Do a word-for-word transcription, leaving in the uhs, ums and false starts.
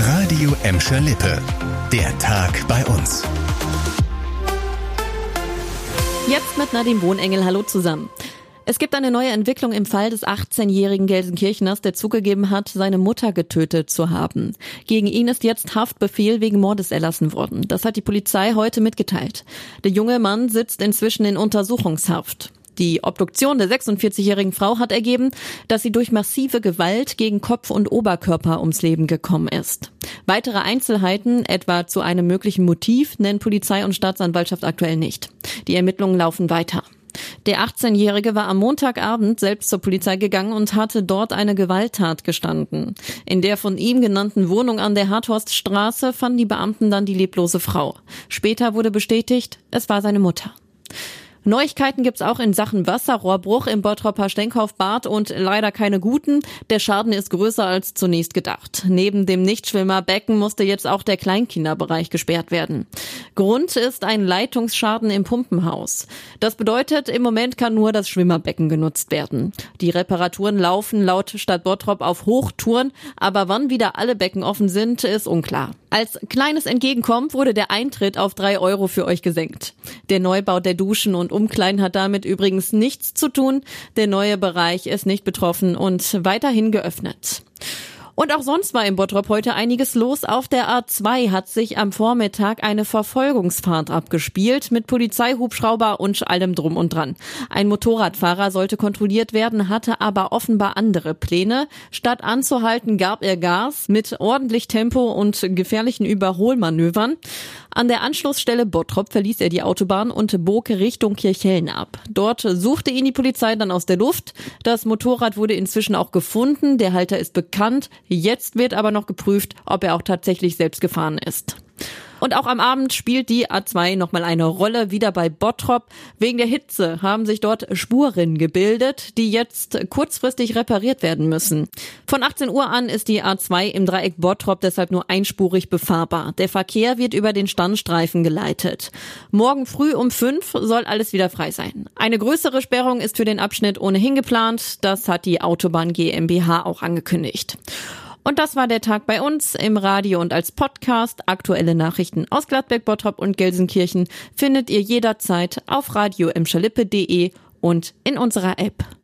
Radio Emscher Lippe. Der Tag bei uns. Jetzt mit Nadine Wohnengel. Hallo zusammen. Es gibt eine neue Entwicklung im Fall des achtzehnjährigen Gelsenkirchners, der zugegeben hat, seine Mutter getötet zu haben. Gegen ihn ist jetzt Haftbefehl wegen Mordes erlassen worden. Das hat die Polizei heute mitgeteilt. Der junge Mann sitzt inzwischen in Untersuchungshaft. Die Obduktion der sechsundvierzigjährigen Frau hat ergeben, dass sie durch massive Gewalt gegen Kopf und Oberkörper ums Leben gekommen ist. Weitere Einzelheiten, etwa zu einem möglichen Motiv, nennen Polizei und Staatsanwaltschaft aktuell nicht. Die Ermittlungen laufen weiter. Der achtzehnjährige war am Montagabend selbst zur Polizei gegangen und hatte dort eine Gewalttat gestanden. In der von ihm genannten Wohnung an der Harthorststraße fanden die Beamten dann die leblose Frau. Später wurde bestätigt, es war seine Mutter. Neuigkeiten gibt's auch in Sachen Wasserrohrbruch im Bottroper Stenkhoff-Bad und leider keine guten. Der Schaden ist größer als zunächst gedacht. Neben dem Nichtschwimmerbecken musste jetzt auch der Kleinkinderbereich gesperrt werden. Grund ist ein Leitungsschaden im Pumpenhaus. Das bedeutet, im Moment kann nur das Schwimmerbecken genutzt werden. Die Reparaturen laufen laut Stadt Bottrop auf Hochtouren, aber wann wieder alle Becken offen sind, ist unklar. Als kleines Entgegenkommen wurde der Eintritt auf drei Euro für euch gesenkt. Der Neubau der Duschen und Umkleiden hat damit übrigens nichts zu tun. Der neue Bereich ist nicht betroffen und weiterhin geöffnet. Und auch sonst war in Bottrop heute einiges los. Auf der A zwei hat sich am Vormittag eine Verfolgungsfahrt abgespielt mit Polizeihubschrauber und allem drum und dran. Ein Motorradfahrer sollte kontrolliert werden, hatte aber offenbar andere Pläne. Statt anzuhalten, gab er Gas mit ordentlich Tempo und gefährlichen Überholmanövern. An der Anschlussstelle Bottrop verließ er die Autobahn und bog Richtung Kirchhellen ab. Dort suchte ihn die Polizei dann aus der Luft. Das Motorrad wurde inzwischen auch gefunden. Der Halter ist bekannt. Jetzt wird aber noch geprüft, ob er auch tatsächlich selbst gefahren ist. Und auch am Abend spielt die A zwei nochmal eine Rolle, wieder bei Bottrop. Wegen der Hitze haben sich dort Spuren gebildet, die jetzt kurzfristig repariert werden müssen. Von achtzehn Uhr an ist die A zwei im Dreieck Bottrop deshalb nur einspurig befahrbar. Der Verkehr wird über den Standstreifen geleitet. Morgen früh um fünf soll alles wieder frei sein. Eine größere Sperrung ist für den Abschnitt ohnehin geplant. Das hat die Autobahn GmbH auch angekündigt. Und das war der Tag bei uns im Radio und als Podcast. Aktuelle Nachrichten aus Gladbeck, Bottrop und Gelsenkirchen findet ihr jederzeit auf radio emscher lippe punkt de und in unserer App.